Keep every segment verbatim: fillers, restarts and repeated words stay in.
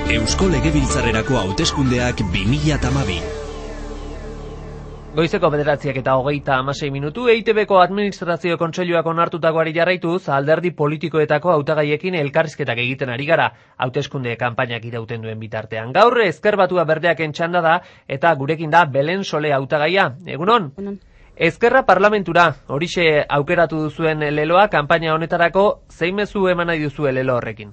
Eusko Legebiltzarrerako hauteskundeak bi mila hamabi. Goizeko bederatziak eta hogeita hamasei minutu, E I T Bko Administrazio Kontseiluak onartutakoari jarraituz, alderdi politikoetako hautagaiekin elkarrizketak egiten ari gara, hauteskunde kanpainak irauten duen bitartean. Gaur Ezker Batua Berdeaken txanda da, eta gurekin da Belen Sole hautagaia. Egunon? Egunon. Ezkerra parlamentura, horixe aukeratu duzuen leloa, kanpaina honetarako, zein mezu eman nahi duzue lelo horrekin?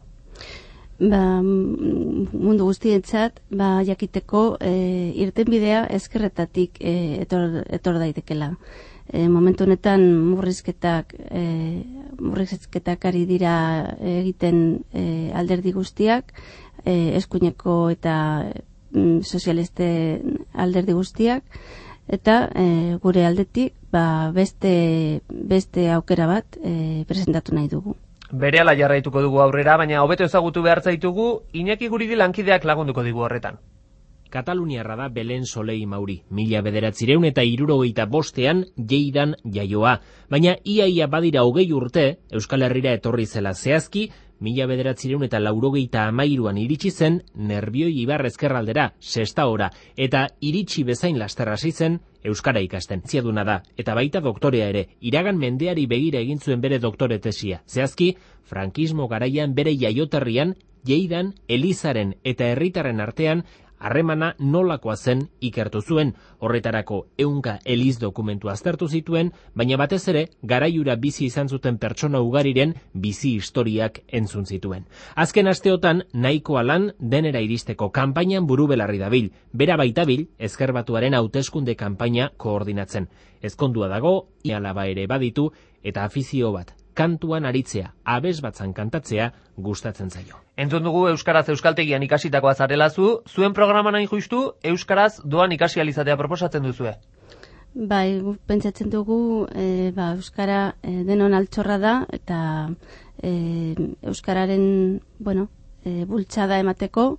Ba, mundu guztientzat, ba, jakiteko e, irtenbidea ezkerretatik e, etor, etor daitekela. E, momentu honetan murrizketak, e, murrizketak ari dira egiten e, alderdi guztiak, e, eskuineko eta mm, sozialiste alderdi guztiak, eta e, gure aldetik ba, beste, beste aukera bat e, presentatu nahi dugu. Berehala jarraituko dugu aurrera, baina hobeto ezagutu behar zaitugu, Iñaki Guridi lankideak lagunduko digu horretan. Kataluniarra da Belen Solei Mauri, mila bederatzireun eta hirurogeita bostean Lleidan jaioa, baina iaia badira hogei urte Euskal Herrira etorri zela zehazki, mila bederatzireun eta laurogeita amairuan iritsi zen Nerbioi Ibar ezkerraldera, Sestaora, eta iritsi bezain laster hasi zen euskara ikasten. Ziaduna da, eta baita doktorea ere, iragan mendeari begira egin zuen bere doktore tesia. Zehazki, frankismo garaian bere jaioterrian, Lleidan, Elizaren eta herritarren artean, harremana nolakoa zen ikertu zuen. Horretarako ehunka eliz dokumentu aztertu zituen, baina batez ere garaiura bizi izan zuten pertsona ugariren bizi historiak entzun zituen. Azken asteotan nahikoa lan denera iristeko kanpainan buru belarri dabil, bera baitabil Ezker Batuaren hauteskunde kanpaina koordinatzen. Ezkondua dago, alaba ere baditu eta afizio bat. Kantuan aritzea, abes batzan kantatzea gustatzen zaio. Entzun dugu Euskaraz Euskaltegian ikasitakoa zarelazu, zuen programan hain justu Euskaraz doan ikasi alizatea proposatzen duzue. Bai, pentsatzen dugu e, ba, Euskara e, denon altxorra da, eta e, Euskararen bueno, e, bultzada emateko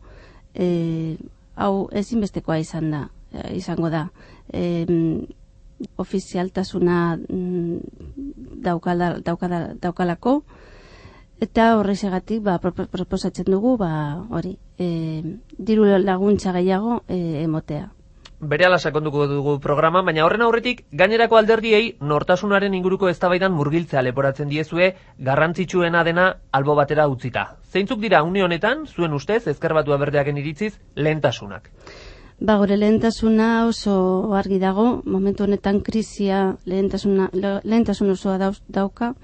e, hau ezinbestekoa izan da, e, izango da. E, ofizialtasuna daukala, daukala, daukalako, eta horrexegatik ba, proposatzen dugu ba, hori, e, diru laguntza gehiago e, emotea. Berehala sakonduko dugu programa, baina horren aurretik gainerako alderdiei nortasunaren inguruko eztabaidan murgiltzea leporatzen diezue, garrantzitsuena dena albo batera utzita. Zeintzuk dira une honetan, zuen ustez, Ezker Batua Berdeaken iritziz, lehentasunak? Ba, gure lehentasuna oso argi dago, momentu honetan krisia lehentasuna, lehentasun osoa dauka,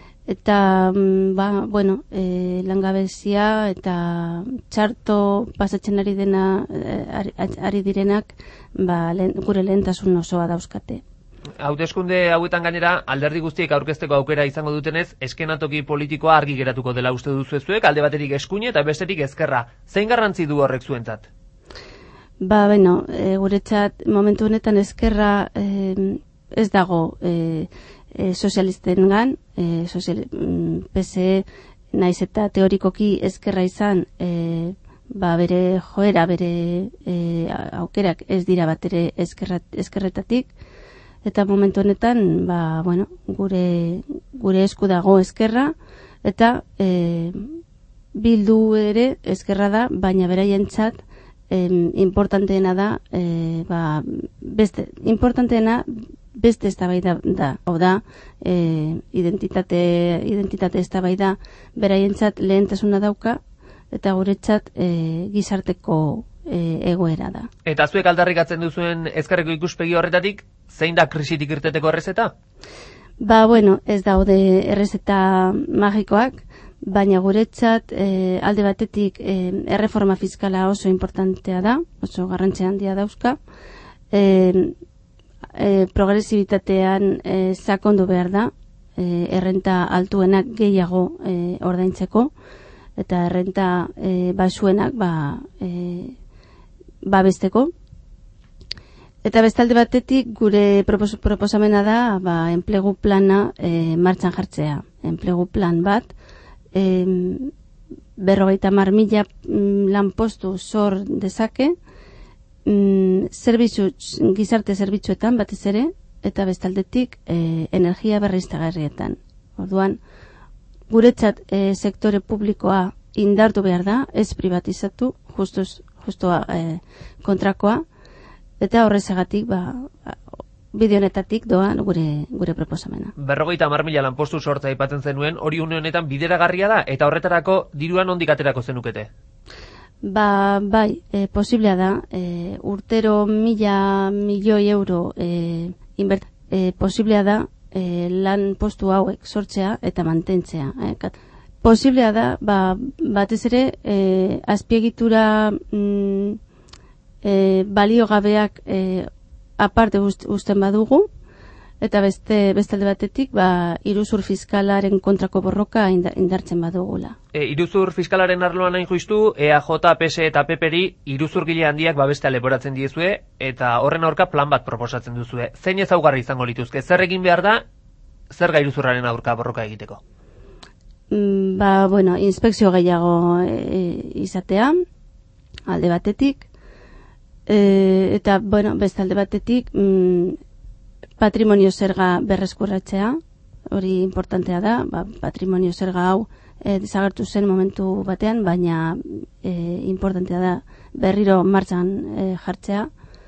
eta, ba, bueno, e, langabezia eta txarto pasatzen ari dena, ari, ari direnak, ba, lehen, gure lehentasun osoa dauzkate. Hauteskunde hauetan gainera, alderdi guztiek aurkezteko aukera izango dutenez, eskenatoki politikoa argi geratuko dela uste duzuezuek, alde baterik eskuine eta besterik ezkerra. Zein garrantzi du horrek zuentzat? Ba, bueno, e, guretzat momentu honetan ezkerra e, ez dago e, e, sozialisten gan, e, sozial, P S E naiz eta teorikoki ezkerra izan, e, ba, bere joera, bere e, aukerak ez dira bat ere ezkerrat, ezkerretatik, eta momentu honetan, ba, bueno, gure, gure esku dago ezkerra, eta e, bildu ere ezkerra da, baina beraientzat Eh, importanteena da, eh, ba, beste, importanteena beste eztabaida da, hau da, eh, identitate, identitate eztabaida beraientzat lehentasuna dauka, eta guretzat eh, gizarteko eh, egoera da. Eta zuek aldarrikatzen duzuen ezkerreko ikuspegi horretatik, zein da krisitik irteteko errezeta? Ba, bueno, ez daude errezeta magikoak, baina guretzat e, alde batetik e, erreforma fiskala oso importantea da, oso garrantzia handia dauzka, e, e, progresibitatean e, sakondu behar da, e, errenta altuenak gehiago e, ordaintzeko, eta errenta e, basuenak ba, e, babesteko. Eta bestalde batetik gure propos, proposamena da ba, enplegu plana e, martxan jartzea. Enplegu plan bat, E, berrogeita hamar mila lanpostu sor dezake, mm, zerbitzu, gizarte zerbitzuetan batez ere, eta bestaldetik e, energia berriztagarrietan. Orduan, guretzat e, sektore publikoa indartu behar da, ez privatizatu, justuz, justua e, kontrakoa, eta horrezagatik, ba, bide honetatik doa gure gure proposamena. Berrogeita hamar mila lanpostu sortza aipatzen zenuen, hori une honetan bideragarria da, eta horretarako diruan nondik aterako zenukete? Ba, bai, e, posiblea da, e, urtero mila milioi euro e, inbert, e, posiblea da e, lan postu hauek sortzea eta mantentzea. E, kat. Posiblea da, ba, batez ere, e, azpiegitura mm, e, baliogabeak e, aparte uzten badugu, eta beste bestalde batetik, ba, iruzur fiskalaren kontrako borroka indartzen badugula. E, iruzur fiskalaren arloan hain justu, E A J, P S eta P P-ri iruzurgile handiak babestea leporatzen diezue, eta horren aurka plan bat proposatzen duzue. Zein ezaugarri izango lituzke? Zer egin behar da, zer iruzurraren aurka borroka egiteko? Mm, ba, bueno, inspekzio gehiago e, izatea, alde batetik, e, eta, bueno, bestalde batetik, mm, patrimonio zerga berreskurratzea, hori importantea da, ba, patrimonio zerga hau e, desagertu zen momentu batean, baina e, importantea da berriro martxan e, jartzea.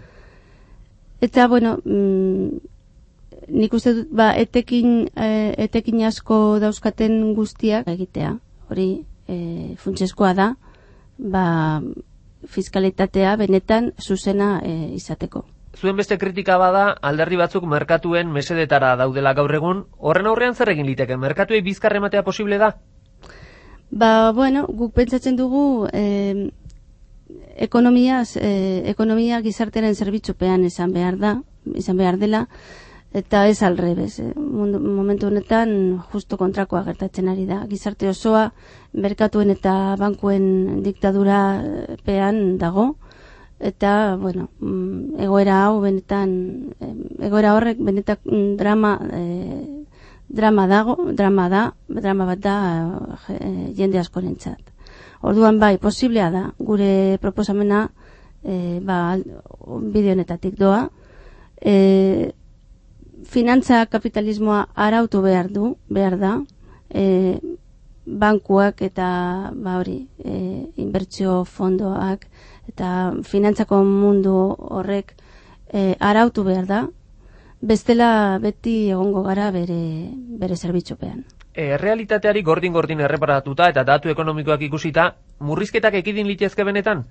Eta, bueno, mm, nik uste dut, ba, etekin, e, etekin asko dauzkaten guztiak egitea, hori e, funtsezkoa da, ba, fiskalitatea benetan zuzena e, izateko. Zuen beste kritika bada, alderdi batzuk merkatuen mesedetara daudela gaur egun, horren aurrean zer egin liteke, merkatuei bizkar ematea posible da? Ba, bueno, guk pentsatzen dugu eh, ekonomiaz, eh, ekonomia gizartearen zerbitzupean izan behar da, izan behar dela, eta ez alrebez. Eh. Momentu honetan justo kontrakoa gertatzen ari da. Gizarte osoa merkatuen eta bankuen diktadurapean dago, eta, bueno, egoera hau benetan, egoera horrek benetan drama, e, drama dago, drama da, drama bat da e, jende askorentzat. Orduan bai, posiblea da, gure proposamena e, ba, bide honetatik doa. E, finantza kapitalismoa arautu behar du, behar da, e, bankuak eta ba hori, e, inbertsio fondoak eta finantzako mundu horrek e, arautu behar da, bestela beti egongo gara bere, bere zerbitzupean. E, realitateari gordin-gordin erreparatuta eta datu ekonomikoak ikusita, murrizketak ekidin litezke benetan?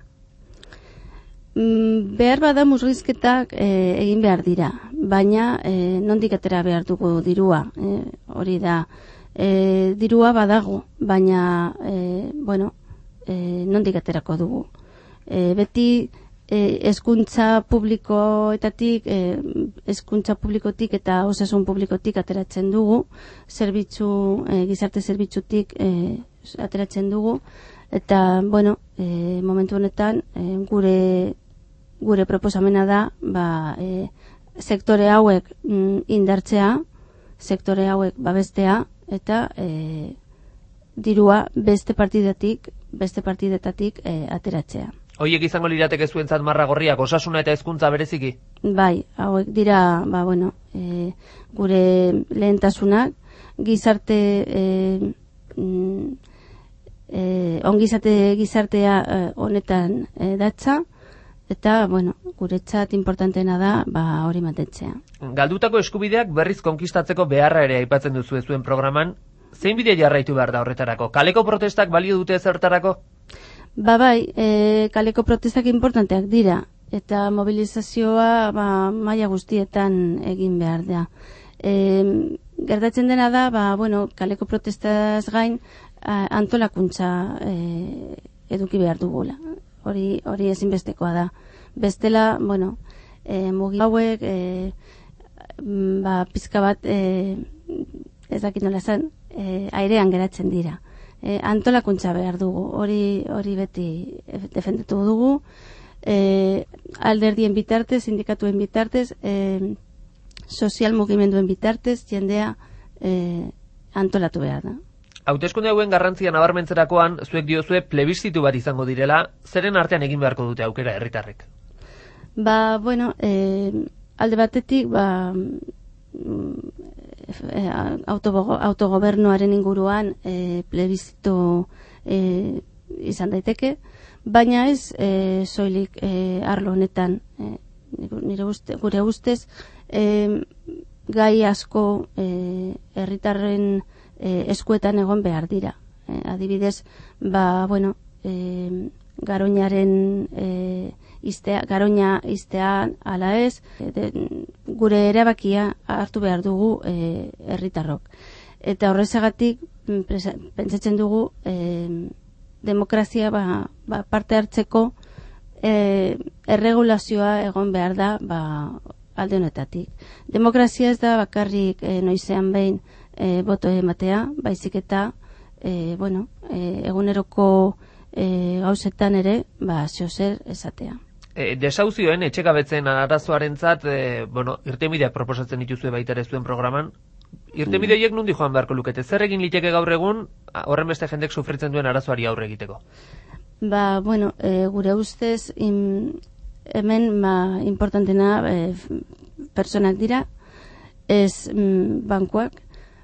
Mm, behar bada murrizketak e, egin behar dira, baina e, nondik atera behar dugu dirua, e, hori da, e, dirua badago, baina e, bueno, e, nondik aterako dugu. E, beti e, hezkuntza publikoetatik, e, hezkuntza publikotik eta osasun publikotik ateratzen dugu, zerbitzu, e, gizarte zerbitzutik e, ateratzen dugu, eta, bueno, e, momentu honetan e, gure gure proposamena da, ba, e, sektore hauek mm, indartzea, sektore hauek babestea, eta e, dirua beste partidatik, beste partidetatik e, ateratzea. Hoiek izango lirateke zuentzat marra gorriak, osasuna eta hezkuntza bereziki? Bai, hauek dira, ba, bueno, e, gure lehentasunak, gizarte, e, mm, e, ongizate gizartea e, honetan e, datza, eta, bueno, guretzat importantena da, ba, hori mantentzea. Galdutako eskubideak berriz konkistatzeko beharra ere aipatzen duzu zuen programan, zein bide jarraitu behar da horretarako? Kaleko protestak balio dute zertarako? Ba bai, e, kaleko protestak importanteak dira, eta mobilizazioa ba, maila guztietan egin behar da. E, gertatzen dena da, ba, bueno, kaleko protestaz gain a, antolakuntza e, eduki behar dugula. Hori, hori ezinbestekoa da. Bestela, bueno, e, mugi hauek, e, ba, pizka bat, e, ez dakit nola esan, e, airean geratzen dira. E, antolakuntza behar dugu, hori hori beti defendatu dugu, e, alderdien bitartez, sindikatuen bitartez, e, sozial mugimenduen bitartez, jendea e, antolatu behar da. Hauteskunde hauen garrantzia nabarmentzerakoan, zuek diozue plebizitu bat izango direla, zeren artean egin beharko dute aukera herritarrek? Ba, bueno, e, alde batetik, ba, autogobernuaren inguruan e, plebizitu e, izan daiteke, baina ez e, soilik e, arlo honetan, e, nire uste, gure ustez, e, gai asko e, herritarren e, eskuetan egon behar dira. E, adibidez, ba, bueno, e, Garoñaren e, iztea, Garoña iztean ala ez, de, gure erabakia hartu behar dugu e, herritarrok. Eta horrezagatik pentsatzen dugu e, demokrazia ba, ba, parte hartzeko e, erregulazioa egon behar da ba, alde honetatik. Demokrazia ez da bakarrik e, noizean behin e, boto ematea, baizik eta e, bueno, e, eguneroko e, gauzetan ere ba, zeozer esatea. E, desauzioen etxekabetzen arazoarentzat e, bueno, irtenbideak proposatzen dituzue baita ere zuen programan. Irtenbide horiek nundi joan beharko lukete? Zer egin liteke gaur egun horren beste jendek sufritzen duen arazoari aurre egiteko? Ba, bueno, e, gure ustez in, hemen ba, importantena e, personak dira, ez mm, bankuak.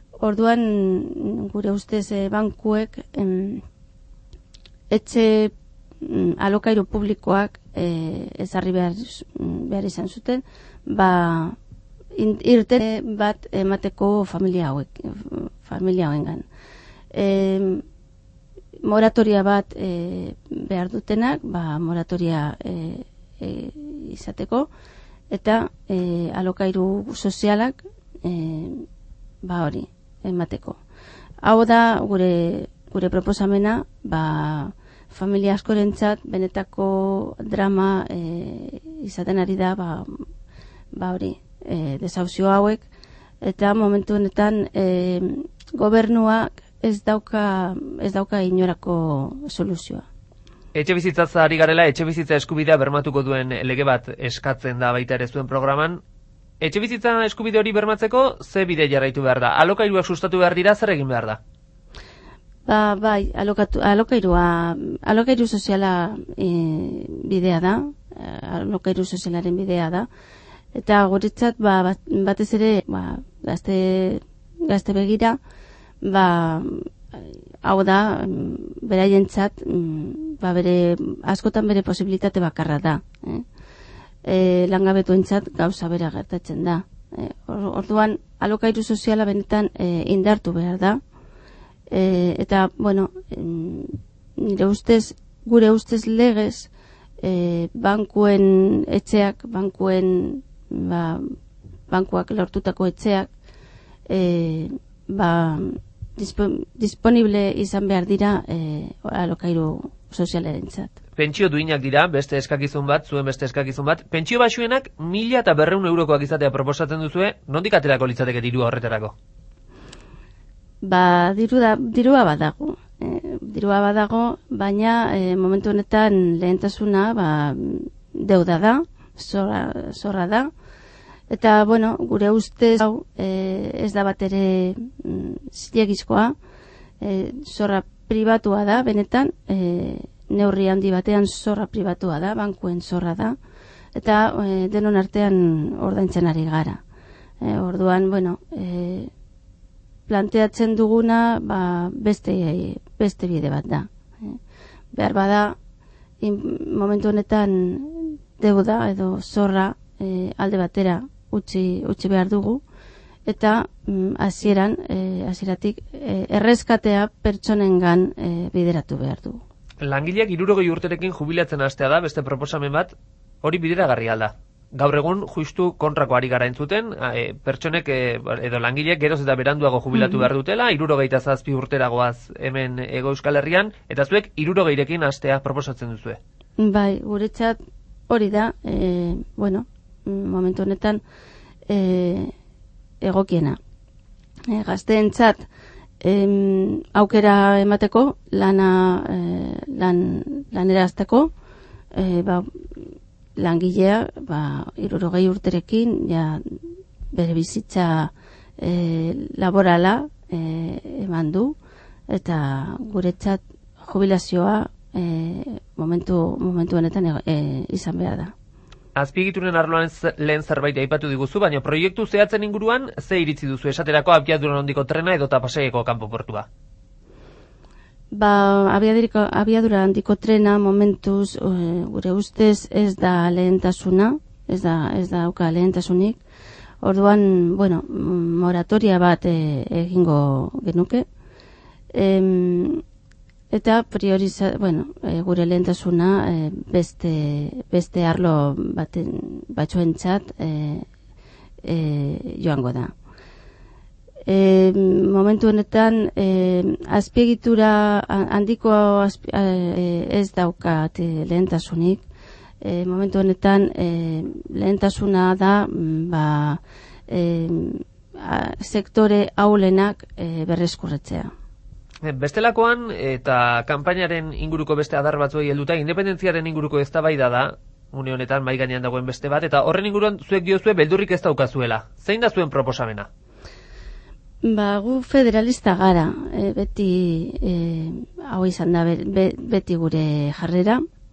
Orduan gure ustez e, bankuek em, etxe mm, alokairu publikoak e, ezarri behar, behar izan zuten, ba irte bat emateko familia hauek, familia hauengan. E, moratoria bat e, behar dutenak, ba moratoria e, e, izateko, eta e, alokairu sozialak e, ba hori emateko. Hau da gure gure proposamena, ba familia askorentzat benetako drama e, izaten ari da, ba ba hori E, desauzio hauek, eta momentu honetan e, gobernuak ez dauka ez dauka inorako soluzioa. Etxe bizitzaz ari garela, etxe bizitza eskubidea bermatuko duen lege bat eskatzen da baita ere zuen programan. Etxe bizitza eskubide hori bermatzeko ze bide jarraitu behar da? Alokairuak sustatu behar dira, zer egin behar da? Ba, bai, alokatu, alokairua, alokairu soziala e, bidea da, alokairu sozialaren bidea da. Eta guretzat ba, batez ere ba, gazte, gazte begira, ba, hau da, beraientzat ba, bere, askotan bere posibilitate bakarra da. Eh? E, langabetuentzat gauza bera gertatzen da. E, orduan, alokairu soziala benetan e, indartu behar da. E, eta, bueno, nire ustez, gure ustez legez, e, bankuen etxeak, bankuen ba, bankuak lortutako etxeak e, ba, dispo, disponible izan behar dira e, alokairu sozialarentzat. Pentsio duinak dira, beste eskakizun bat, zuen beste eskakizun bat. Pentsio basuenak mila eta berreun eurokoak izatea proposatzen duzue, nondik aterako litzateke dirua horretarako? Ba, diru da, dirua badago. E, dirua badago, baina e, momentu honetan lehentasuna ba, deuda da, zorra, zorra da, eta, bueno, gure ustez hau e, ez da bat ere mm, zilegizkoa, e, zorra pribatua da, benetan, e, neurri handi batean zorra pribatua da, bankuen zorra da, eta e, denon artean ordaintzen ari gara. E, orduan, bueno, e, planteatzen duguna ba, beste, beste bide bat da. E, behar bada, in, momentu honetan deuda edo zorra e, alde batera utzi, utzi behar dugu, eta hasieran mm, hasieratik e, erreskatea pertsonengan e, bideratu behar dugu. Langileak hirurogei urterekin jubilatzen hastea da beste proposamen bat, hori bideragarria alda. Gaur egun justu kontrako ari gara entzuten, e, pertsonek e, edo langileek geroz eta beranduago jubilatu mm-hmm. behar dutela, hirurogeita zazpi urteragoaz hemen Hego Euskal Herrian, eta zuek hirurogeirekin hastea proposatzen duzue. Bai, guretzat hori da, e, bueno, momentu honetan e, egokiena. E, gazteentzat em, aukera emateko, lana e, lan, lanerazteko, e, ba, langilea, ba, hirurogei urterekin, ja, bere bizitza e, laborala e, eman du, eta guretzat jubilazioa e, momentu, momentu honetan e, izan behar da. Azpiegituren arloan lehen zerbait aipatu diguzu, baina proiektu zehatzen inguruan ze iritzi duzu esaterako abiadura handiko trena edo Pasaiako kanpo portua? Ba, abiadiriko, abiadura handiko trena momentuz e, gure ustez ez da lehentasuna, ez da, ez da auka lehentasunik. Orduan, bueno, moratoria bat e, egingo genuke. E, eta prioriza, bueno, e, gure lehentasuna e, beste, beste arlo baten, batzuentzat e, e, joango da. E, momentu honetan e, azpiegitura handiko azpi, e, ez daukat e, lehentasunik. E, momentu honetan e, lehentasuna da ba, e, a, sektore aulenak e, berreskurretzea. Bestelakoan eta kanpainaren inguruko beste adar batzuei helduta independentziaren inguruko eztabaida da une honetan mahai gainean dagoen beste bat, eta horren inguruan zuek diozue beldurrik ez daukazuela. Zein da zuen proposamena? Ba, gu federalista gara, e, beti e, hau izan da be, be, beti gure jarrera.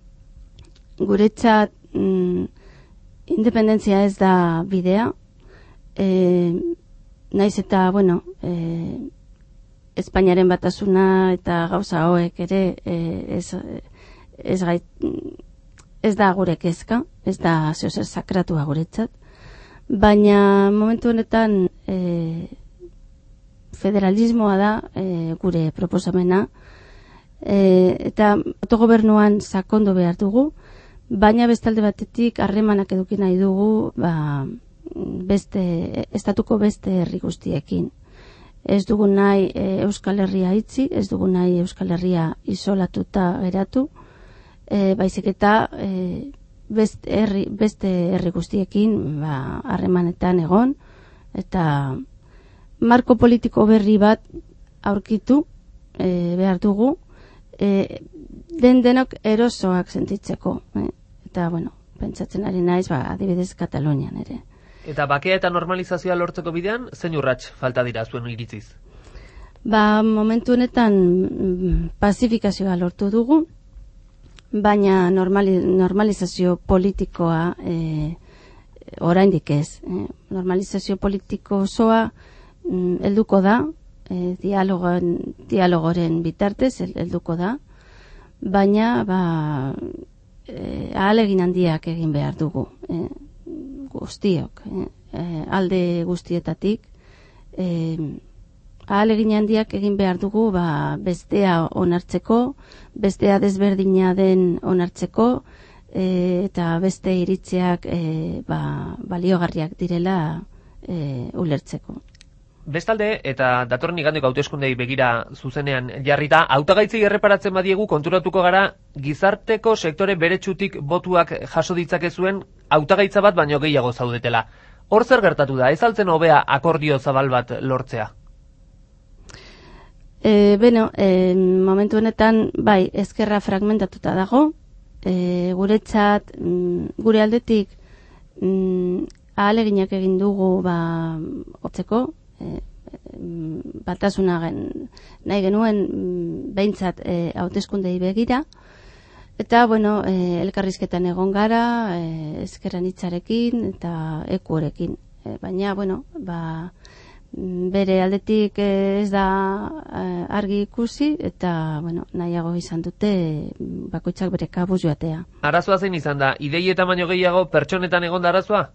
Guretzat mm, independentzia ez da bidea, e, naiz eta, bueno, e, Espainiaren batasuna eta gauza hauek ere e, ez, ez, gait, ez da gure kezka, ez da zeozer sakratua guretzat, baina momentu honetan e, federalismoa da e, gure proposamena, e, eta autogobernuan sakondu behar dugu, baina bestalde batetik harremanak eduki nahi dugu ba, beste, estatuko beste herri guztiekin. Ez dugu nahi e, Euskal Herria itzi, ez dugu nahi Euskal Herria isolatuta geratu, e, baizik eta e, beste, herri, beste herri guztiekin ba, harremanetan egon, eta marko politiko berri bat aurkitu e, behar dugu, e, den denok erosoak sentitzeko. E, eta, bueno, pentsatzen ari naiz, ba, adibidez Katalunian ere. Eta bakea eta normalizazioa lortzeko bidean, zein urrats falta dira zuen iritziz? Ba, momentu honetan pazifikazioa lortu dugu, baina normali, normalizazio politikoa e, oraindik ez. E, normalizazio politiko osoa mm, helduko da, e, dialogoen, dialogoren bitartez helduko da, baina ba, e, ahalegin handiak egin behar dugu. E, guztiok, eh, alde guztietatik eh, ahalegin handiak egin behar dugu ba, bestea onartzeko, bestea desberdina den onartzeko, eh, eta beste iritziak eh, ba, baliogarriak direla eh, ulertzeko. Bestalde, eta datorren igandeko hauteskundei begira zuzenean jarrita, hautagaitzei erreparatzen badiegu konturatuko gara gizarteko sektore beretsutik botuak jaso ditzakezuen hautagaitza bat baino gehiago zaudetela. Hor zer gertatu da, ez altzen hobea akordio zabal bat lortzea? E, beno, e, momentu honetan, bai, ezkerra fragmentatuta dago, e, guretzat, mm, gure aldetik, mm, ahaleginak egin dugu ba, hotzeko, E, batasuna gen, nahi genuen behintzat e, hauteskundei begira, eta bueno, e, elkarrizketan egon gara e, ezkerran hitzarekin eta ekurekin, e, baina bueno, ba, bere aldetik ez da e, argi ikusi, eta bueno, nahiago izan dute bakoitzak bere kabuz joatea. Arazoa zein izan da, ideietan baino gehiago pertsonetan egon da arazoa?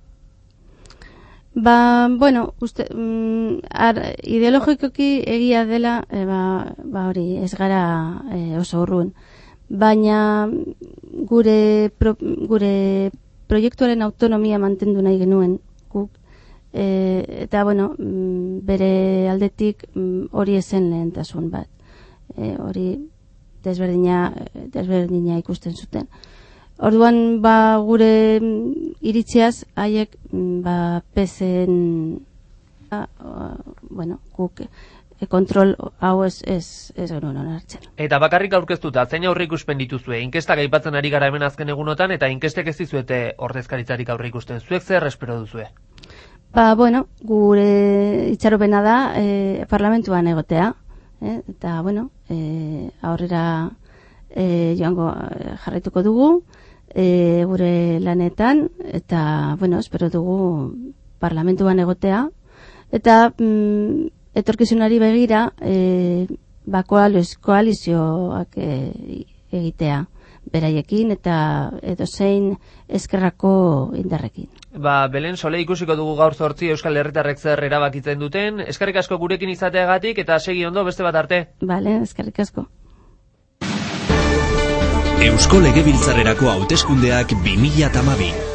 Ba, bueno, uste, mm, ar, ideologikoki egia dela, e, ba, ba hori, ez gara e, oso urrun. Baina gure, pro, gure proiektuaren autonomia mantendu nahi genuen guk. E, eta, bueno, mm, bere aldetik mm, hori esen lehentasun bat. E, hori desberdina, desberdina ikusten zuten. Orduan, ba, gure iritziaz, haiek, ba, pezen, ba, bueno, guk, e, kontrol hau ez, ez, ez genuen onartzen. Eta bakarrik aurkeztuta, zein aurre ikuspen dituzue? Inkestak aipatzen ari gara hemen azken egunotan, eta inkestek ez dizuete ordezkaritzarik aurre ikusten. Zuek zer espero duzue? Ba, bueno, gure itxaropena da, e, parlamentuan egotea, eh? Eta, bueno, e, aurrera e, joango jarraituko dugu, E, gure lanetan, eta, bueno, espero dugu parlamentuan egotea, eta mm, etorkizunari begira, e, ba, koalizioak e, egitea beraiekin eta edozein ezkerrako indarrekin. Ba, Belen Sole ikusiko dugu gaur zortzi Euskal Herritarrek zer erabakitzen duten. Eskerrik asko gurekin izateagatik eta segi ondo beste bat arte. Bale, eskerrik asko. Eusko Legebiltzarrerako hauteskundeak bi mila hamabi.